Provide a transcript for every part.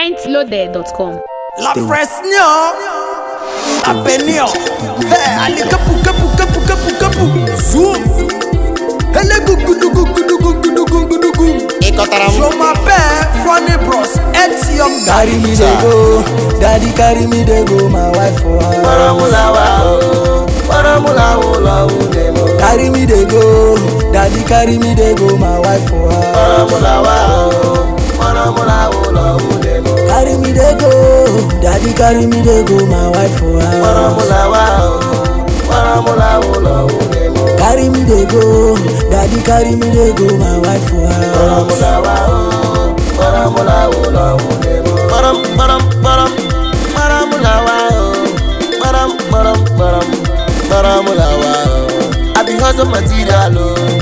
Entloaded.com. La Fresnio, Apenio, Ali Kapu Kapu Kapu Kapu Kapu, Zoom, Hele Gugudu Gugudu Gugudu Gugudu Gugudu. Show my père, Funny Bros, X Young. Carry me they go, daddy carry me they go, my wife for her. Carry me they go, daddy carry me they go, my wife for her. Carry me they go, daddy carry me they go, my wife for her. Carry me they go, daddy carry me they go, my wife for her. I be hustle material,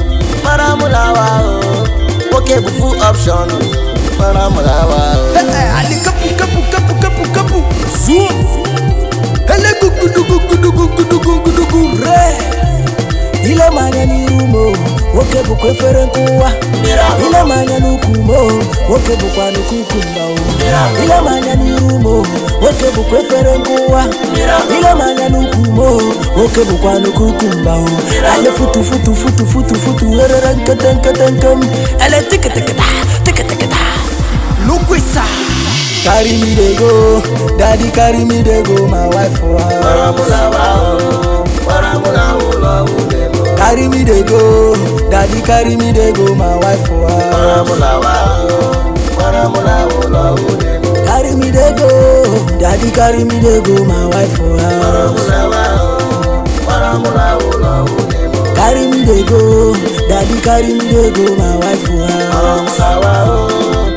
okay, full option, Ali Kapu Kapu Kapu Kapu Kapu, Zoom, Hele Gugudu Gugudu Gugudu Gugudu Gugudu. Ile manya ni rumo, woke bukwe ferenkuwa. Ile manya nukumo, woke bukwa nukukumba. Ile manya ni rumo, woke bukwe ferenkuwa. Ile manya nukumo, woke bukwa nukukumba. Ale futu futu futu futu futu, ereranka tanka tankam. Ale tika tika ta, tika tika ta. Lukwisa. Carry me they go, daddy carry me they go, my wife for her. Carry me they go, daddy carry me they go, my wife for her. Carry me they go, daddy carry me they go, my wife for her. Carry me they go, daddy carry me they go, my wife for her.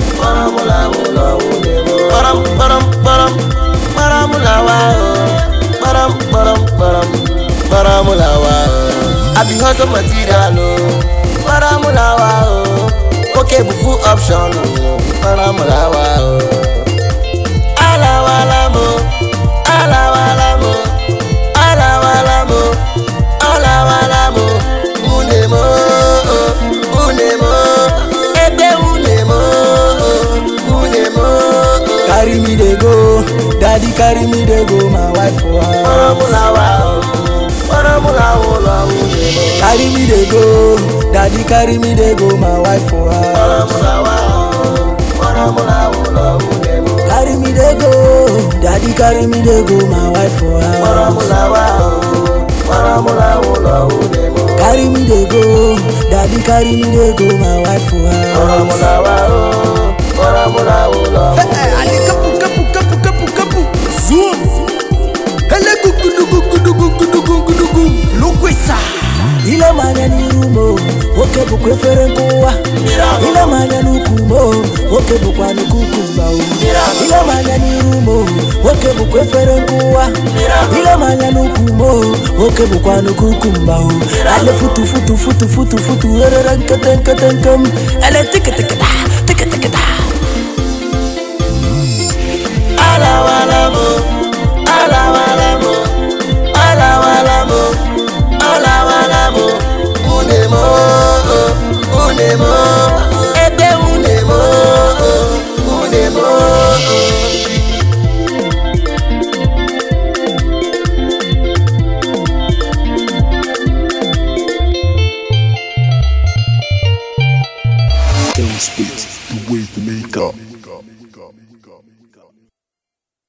I be hustle material, okay, full option, Carry me they go, daddy carry me they go, my wife for her. Carry me they go, daddy carry me they go, my wife for her. Carry me they go, daddy carry me they go, my wife for her. Carry me they go, daddy carry me they go, my wife for her. Ali Kapu Kapu Kapu Kapu Kapu, Zoom, Hele Gugudu Gugudu Gugudu Gugudu Gugudu. Lukwisa. Ile manya ni rumo, woke bukwe ferenkuwa. Ile manya nukumo, woke bukwa nukukumba. Ile manya ni rumo, woke bukwe ferenkuwa. Ile manya nukumo, woke bukwa nukukumba. Ale futu futu futu futu futu, ereranka tanka tankam. Ale tika tika ta, tika tika ta. Spit the way to make up.